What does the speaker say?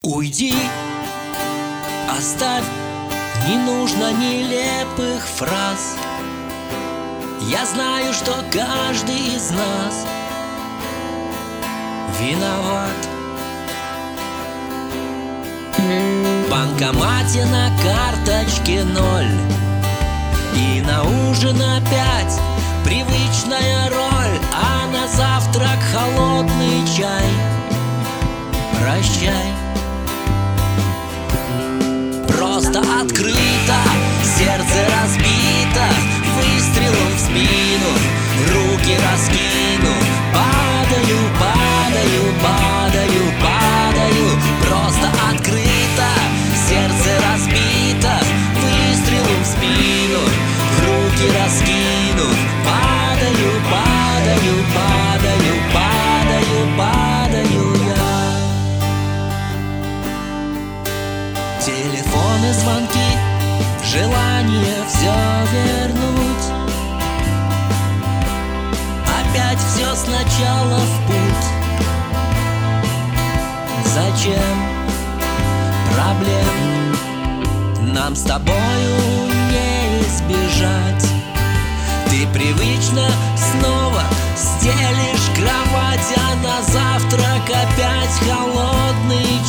Уйди, оставь, не нужно нелепых фраз. Я знаю, что каждый из нас виноват. В банкомате на карточке 0, и на ужин опять привычная роль, а на завтрак холодный чай. Прощай. Просто открыто, сердце разбито выстрелом в спину, руки раскину. Падаю, падаю, падаю, падаю. Просто открыто, сердце разбито выстрелом в спину, руки раскину. Падаю, падаю, падаю, падаю, падаю я. Телефоны, звонки, желание все вернуть. Опять все сначала в путь. Зачем проблем нам с тобою не избежать? Ты привычно снова стелишь кровать, а на завтрак опять холодный